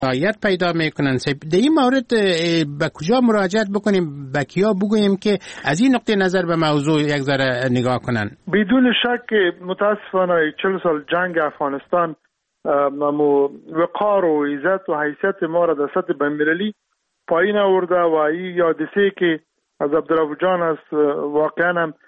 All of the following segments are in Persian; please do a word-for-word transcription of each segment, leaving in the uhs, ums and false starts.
رعایت پیدا میکنن. در این مورد به کجا مراجعت بکنیم، به کیا بگوییم که از این نقطه نظر به موضوع یک ذره نگاه کنن؟ بدون شک متاسفانه چهل سال جنگ افغانستان ممو وقار و عزت و حیثیت ما را در سطح بین‌المللی پایین آورده و این یادسه که از عبدالرؤوف جان است واقعا هم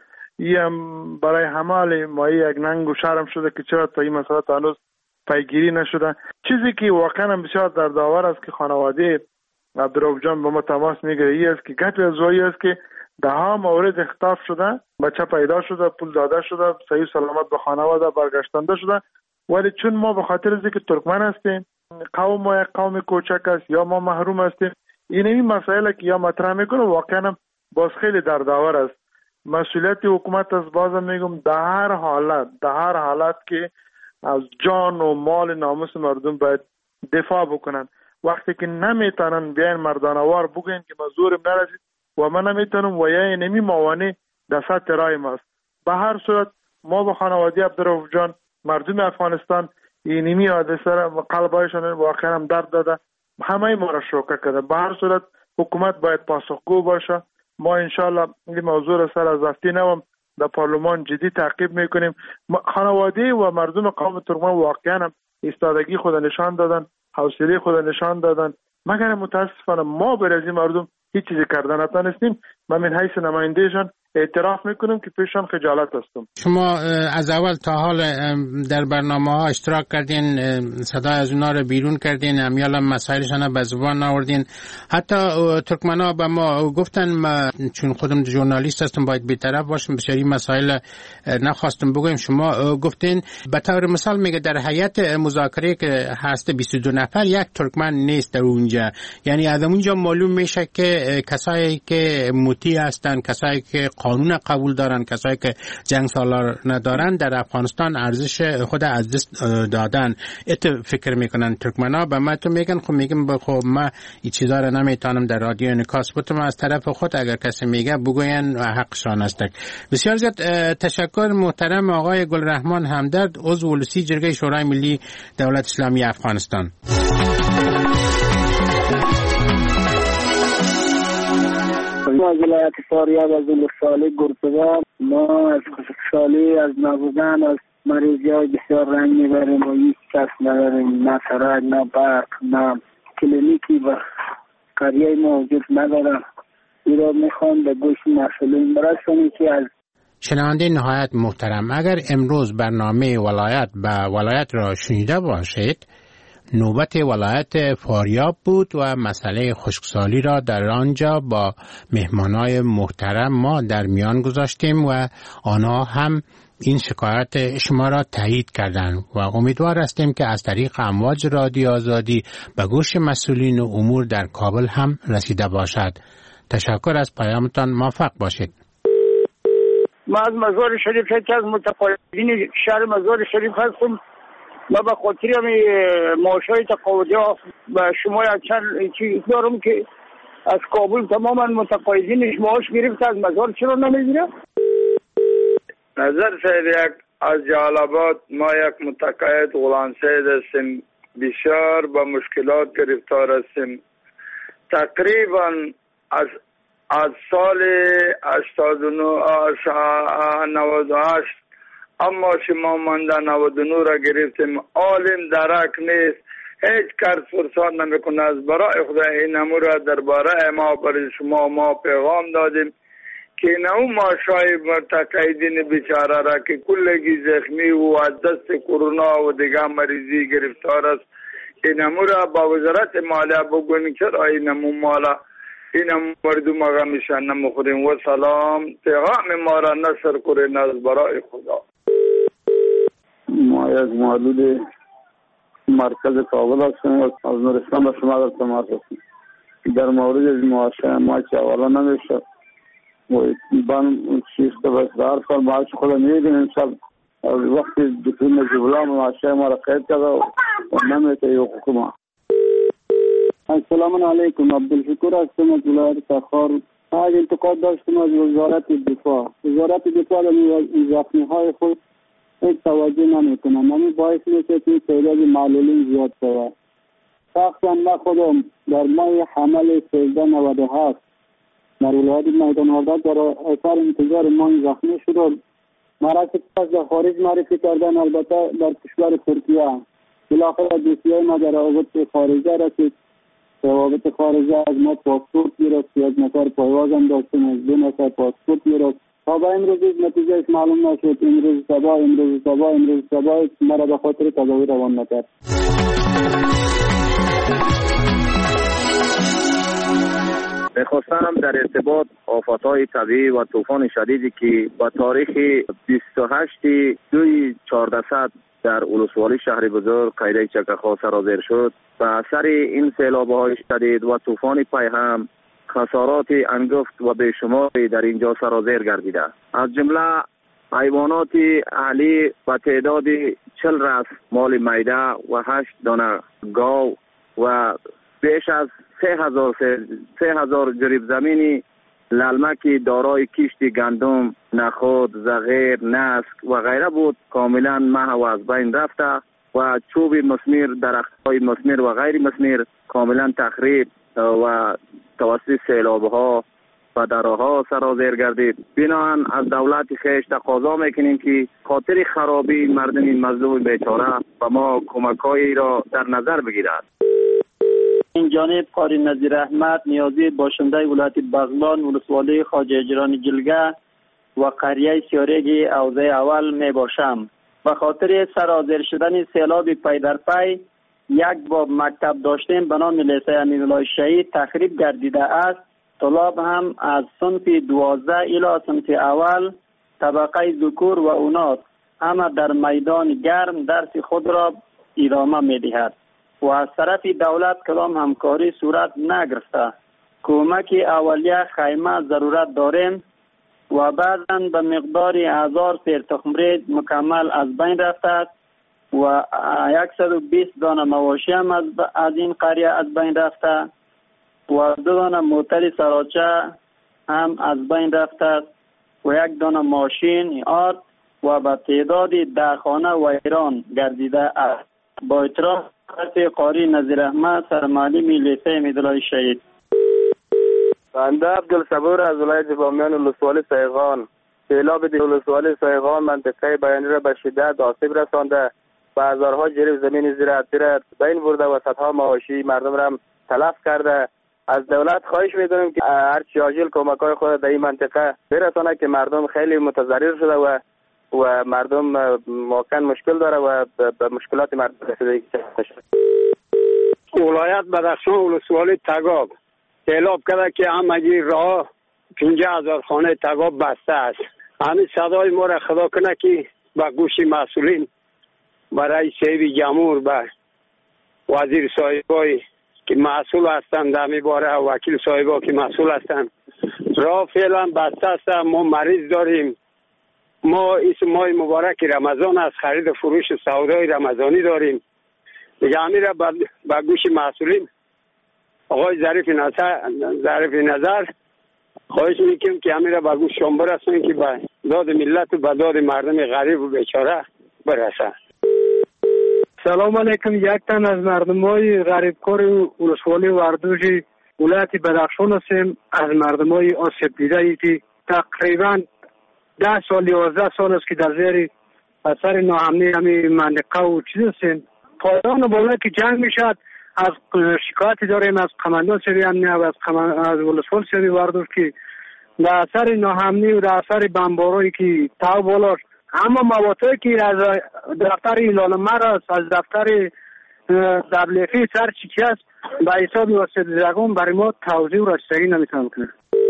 این برای همه ما یک ننگ و شرم شده که چرا تا این مسئله تا هنوز پیگیری نشده. چیزی که واقعا هم بسیار دردآور است که خانواده عبدالرؤوف جان با ما تماس میگیره این است که گپ از وی است که ده ها مورد اختطاف شده، بچه پیدا شده، پول داده شده، صحیح سلامت به خانواده برگشتنده شده، ولی چون ما به خاطر اینکه ترکمن هستیم، قوم ما یک قوم کوچک است یا ما محروم هستیم، این این مسائل که یا مطرح میکنه واقعا باز خیلی دردآور است. مسئولیت حکومت از بازم میگم در هر حالت در هر حالت که از جان و مال ناموس مردم باید دفاع بکنن. وقتی که نمیتونن بیاین مردانوار بگین که ما زورم نرسید و من نمیتونم و یا نمی موانع در سطح رای ماست. به هر صورت ما به خانواده عبدالرؤوف جان، مردم افغانستان، اینمی حادثه را قلبایشان واقعا هم درد داده، همه ما را شوکه کرده. به هر صورت حکومت باید پاسخگو باشه. ما انشالله این موضوع را سر از هفته نوم در پارلمان جدی تعقیب میکنیم. خانواده و مردم قوم ترکمن واقعا هم ایستادگی خود نشان دادن، حوصله خود نشان دادن، مگر متاسفانه ما برای مردم هیچ چیزی کردن نتونستیم. من من حیث نمایندهشان اعتراف میکنم که پیشان خجالت هستم. شما از اول تا حال در برنامه ها اشتراک کردین، صدای از اونا رو بیرون کردین، امیالا مسائلشان به زبان آوردین. حتی ترکمنا به ما گفتن، ما چون خودم ژورنالیست هستم باید بی‌طرف باشم، بسیاری مسائل نخواستم بگویم. شما گفتین به طور مثال میگه در هیئت مذاکره که هست بیست و دو نفر یک ترکمن نیست در اونجا، یعنی از اونجا معلوم میشه که کسایی که مطیع هستن، کسایی که قانون قبول دارن، کسایی که جنگ سالار ندارن در افغانستان ارزش خود از دست دادن. ات فکر میکنن ترکمنا به ما تو میگن، خب میگم خب ما این چیزا رو نمیتونم در رادیو انعکاس بتم از طرف خود، اگر کسی میگه بگوین حقشان است. بسیار زیاد تشکر محترم آقای گلرحمان همدرد، عضو ولسی جرگه شورای ملی دولت اسلامی افغانستان. از ولایت فاریاب از ولسوالی گرسبه ما از خوشحالی از نبودن از مریضی های بسیار رنگ میبریم و هیچ کس نداریم، نه سرک، نه برق، نه کلینیکی و قریه موجود ندارم. این را میخوام به گوش مسئولین برسونیم که از شنونده نهایت محترم، اگر امروز برنامه ولایت به ولایت را شنیده باشید، نوبت ولایت فاریاب بود و مسئله خشکسالی را در آنجا با مهمانای محترم ما در میان گذاشتیم و آنها هم این شکایت شما را تایید کردند و امیدوار هستیم که از طریق امواج رادیو آزادی به گوش مسئولین امور در کابل هم رسیده باشد. تشکر از پیامتان، موفق باشید. ما از مزار شریف یکی از متقاعدین شهر مزار شریف هستم. ما به خاطر همی معاشای تقاعدی ها به شما یک چند چیز دارم که از کابل تماما متقاعدینش معاش گرفت، از مزار چرا نمیگیره؟ نظر سید یک از جلال‌آباد ما یک متقاعد غلام سید هستیم، بسیار با مشکلات گرفتار هستیم. تقریبا از از سال هشتاد و نه نود و هشت اما شما مانده نود و نه را گرفتیم. عالم درک نیست، هیچ کس فرصت نمیکنه. از برای خدا این امور را درباره ما برای شما ما پیغام دادیم که نو ماشای مرتقیدین بیچاره را که کلگی زخمی و از دست کرونا و دیگه مریضی گرفتار است، این امور را با وزارت مالیه بگوین چرا این امور مالا این مردم آقا میشن نمخوریم. و سلام، پیغام ما را نشر کنین از برای خدا. ما یک معلول مرکز کابل هستیم و از نورستان به شما در تماس هستیم. در مورد معاشه ما که اولا نمیشه و بان چیز که بس دار سال معاش خود میدین انشاء وقتی دکتر نجیب الله معاشه ما را قید کرده و نمیته ای حکومت. السلام علیکم، عبدالشکر هستم از ولایت تخار. از انتقاد داشتم از وزارت دفاع. وزارت دفاع در زخمی های خود هیچ توجه نمیکنه. همین باعث میشه که تعداد معلولین زیاد شود. شخصا من خودم در ماه حمل سیزده نود و هفت در ولایت میدان وردک در اثر انفجار مان زخمی شدم. مرا پس در خارج معرفی کردن، البته در کشور ترکیه. بالاخره دوسیه ما در روابط خارجه رسید. روابط خارجه از ما پاسپورت گرفت، یک نفر پایوازم داشتیم، از دو نفر پاسپورت گرفت. تا به امروز نتیجهش معلوم نشد. امروز صبح امروز صبح امروز صبح مرا به خاطر تداوی روان نکرد. میخواستم در ارتباط آفت‌های طبیعی و طوفان شدیدی که با تاریخ بیست و هشت دوی چهاردهصد در ولسوالی شهر بزرگ قریه چکخا سرازیر شد، به اثر این سیلاب‌های شدید و طوفان پیهم خسارات انگفت و بیشماری در اینجا سرازیر گردیده. از جمله حیوانات اهلی و تعداد چل رأس مال میده و هشت دانه گاو و بیش از سه هزار سه هزار جریب زمینی للمکی دارای کشت گندم، نخود، زغیر، نسک و غیره بود کاملا محو از بین رفته و چوب مسمیر، درخت‌های مسمیر و غیر مسمیر کاملا تخریب و توسط سیلاب‌ها و دراها سرازیر گردید. بنابراین از دولت خیش تقاضا میکنیم که خاطر خرابی مردم مظلوم بیچاره و ما کمک‌هایی را در نظر بگیرد. این جانب قاری نظیر احمد نیازی باشنده ولایت بغلان ولسوالی خواجه اجران جلگه و قریه سیارگی حوزه اول می باشم. به خاطر سرازیر شدن سیلاب پی در پی یک باب مکتب داشتیم به نام لیسه امیرالله شهید تخریب گردیده است. طلاب هم از صنف دوازده الی صنف اول طبقه ذکور و اوناث همه در میدان گرم درس خود را ادامه می دهد و از طرف دولت کدام همکاری صورت نگرفته. کمک اولیه خیمه ضرورت داریم و بعضا به مقدار هزار سیر تخمرید مکمل از بین رفته است و صد و بیست دانه مواشی هم از, از این قریه از بین رفته و دو دانه موتر سراچه هم از بین رفته است و یک دانه ماشین آرد و به تعداد ده خانه ویران گردیده است. با اعتراف قاری نظیر احمد سرمعلم لیسه امیرالله شهید. بنده عبدالصبور از ولایت بامیان ولسوالی سیغان. سیلاب ولسوالی سیغان منطقه بیانی را به شدت آسیب رسانده و هزارها جریب زمین زراعتی را بین برده و صدها مواشی مردم را تلف کرده. از دولت خواهش می‌کنیم که هرچی عاجل کمک‌های خود در این منطقه برسانه که مردم خیلی متضرر شده و و مردم واقعا مشکل داره و به مشکلات مردم رسیدگی شده. ولایت بدخشان ولسوالی تگاب سیلاب کرده که همگی راه پنجاه هزار خانه تگاب بسته است. همین صدای ما را خدا کنه که به گوش مسئولین، برای رئیس جمهور، به وزیر صاحبای که مسئول هستند در میباره و وکیل صاحبا که مسئول هستند، راه فعلا بسته است. ما مریض داریم. ما اسم ماه مبارک رمضان از خرید و فروش سودای رمضانی داریم. دیگه همین را به گوش مسئولین آقای ظریف نظر ظریف نظر خواهش میکنیم که همین را به گوش شما برسونیم که به داد ملت و به داد مردم غریب و بیچاره برسه. سلام علیکم. یک تن از مردمای غریبکار ولسوالی وردوژ ولایت بدخشان هستیم. از مردمای آسیب دیده ای که تقریبا ده سال یازده سال است که در زیر اثر ناامنی همین منطقه و چیز هستیم. پایان بالا که جنگ میشد از شکایتی داریم از قماندان سری امنی و از از ولسوال سری وردوژ که در اثر ناامنی و در اثر بمبارایی که تا بالا، اما مواتایی که از دفتر اعلان مرز از دفتر دبلیفی سر چیچی است به حساب واسه زگون برای ما توضیح و رسیدگی نمیتونم کنم.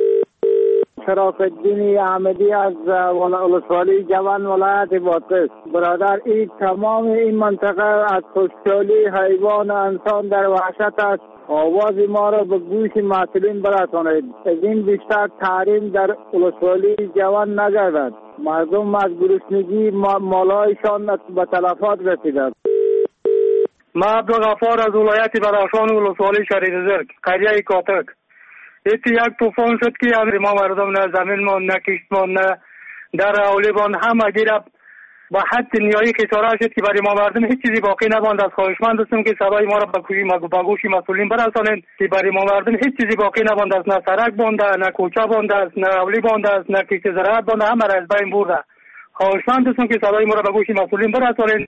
شرف الدین احمدی از ولسوالی جوان ولایت بادغیس. برادر، این تمام این منطقه از خوشحالی حیوان و انسان در وحشت است. آواز ما را به گوش مسئولین برسانید. از این بیشتر تحریم در ولسوالی جوان نگردد. مردم از گرسنگی مالایشان به تلفات رسیده. ما عبدالغفار از ولایت بدخشان ولسوالی شهر زرگ قریه کاتک. ایتی یک طوفان شد که ما مردم نه زمین مان نه کشت مان نه در اولیبان همه گیره با حد نیایی که چاره شد که برای ما مردم هیچ چیزی باقی نماند. از خواهشمند هستم که صدای ما را به گوشی با گوشی مسئولین برسانند که برای ما مردم هیچ چیزی باقی نماند است. نه سرک بانده، نه کوچه بانده است، نه اولی بانده است، نه کشت زراعت بانده، همه را از بین برده. خواهشمند هستم که صدای ما را به گوشی مسئولین برسانند.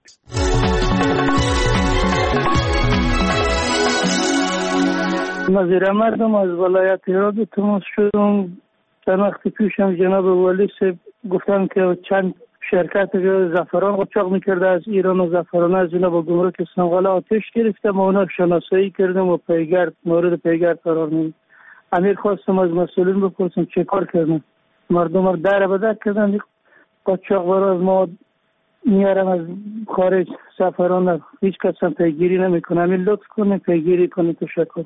نظیر مردم از ولایت هرات تماس شدم. چند وقت پیشم جناب والی صاحب گفتن که چند شرکت زعفران قاچاق میکرده از ایران و زعفران از اینا با گمرک سنغال آتش گرفته. ما اونا شناسایی کردیم و پیگرد مورد پیگرد قرار میدیم. امیر خواستم از مسئولین بپرسم چه کار کردن. مردم رو در به در کردن. قاچاق برای ما میارم از خارج زعفران، هیچ کس هم پیگیری نمیکنه. امیر لطف کنه پیگیری کنه. تشکر.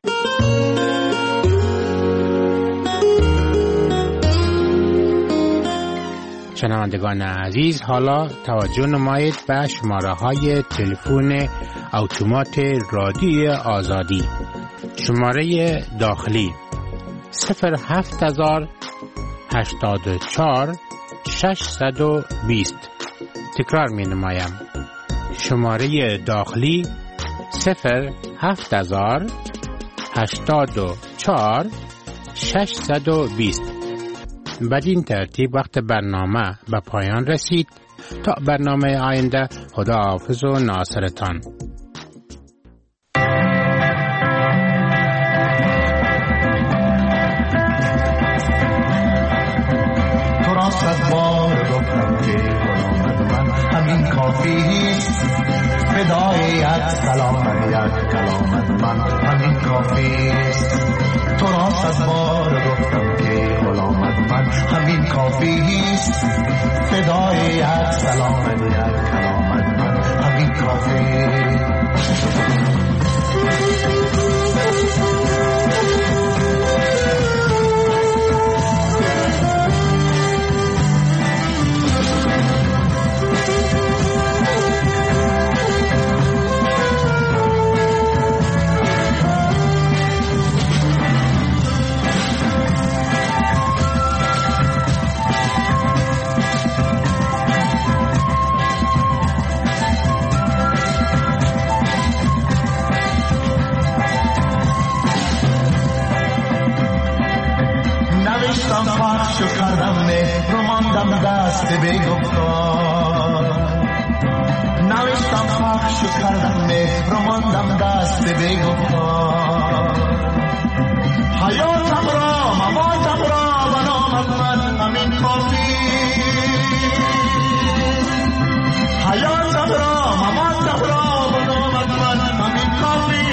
شنوندگان عزیز، حالا توجه نمایید به شماره های تلفن اتومات رادیوی آزادی. شماره داخلی صفر هفت هزار هشتاد و چهار ششصد و بیست. تکرار می نمایم. شماره داخلی صفر هفت هزار هشتاد و چهار ششصد و بیست. بدین ترتیب وقت برنامه به پایان رسید. تا برنامه آینده، خدا حافظ و ناصرتان. تو را صد بار گفتم که غلام من همین کافیست، فدای یک سلام یک کلام من همین کافیست. تو را صد بار گفتم که غلام من همین کافیست، فدای یک سلام یک کلام من همین کافیست. پخش کردم مهر رو ماندم دست به گفتار، نوشتم پخش کردم مهر رو ماندم دست به گفتار. حیاتم را مماتم را بنامد من همین کافی، حیاتم را مماتم را بنامد من همین کافی.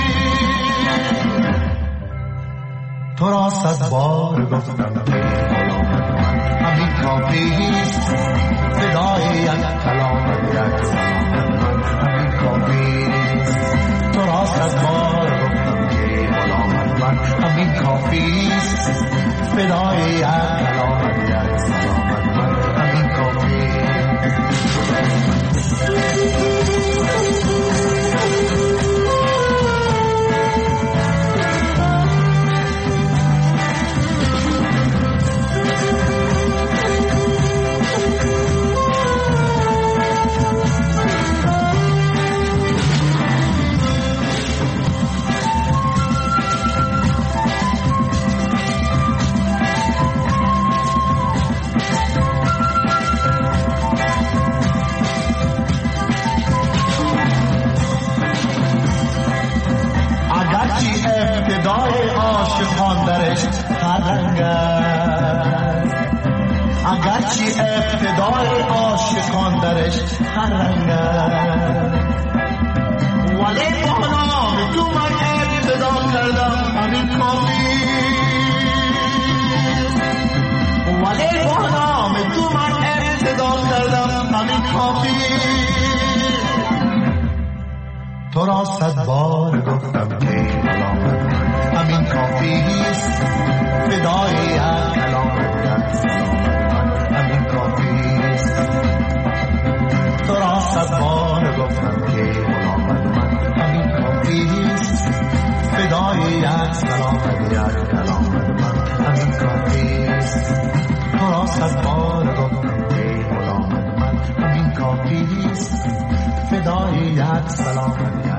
تو را صد بار گفتم که غلامت من همین کافیست، فدای یک کلام یک سلامت من همین کافیست. تو را صد بار گفتم که غلامت من همین کافیست، فدای یک کلام یک سلامت من همین کافیست. اگرچه ابتدای عاشقان درش هر رنگ است، ولی با نام تو من ابتدا کردم همین کافی، ولی با نام تو من ابتدا کردم همین کافی. تو را صد بار گفتم که غلامت من همین کافیست، فدای یک کلام یک سلامت من همین کافیست. تو را صد بار گفتم که غلامت من همین کافیست، فدای یک سلامت یک کلام من همین کافیست. تو را صد بار گفتم که غلامت من همین کافیست. است فدای یک سلامتی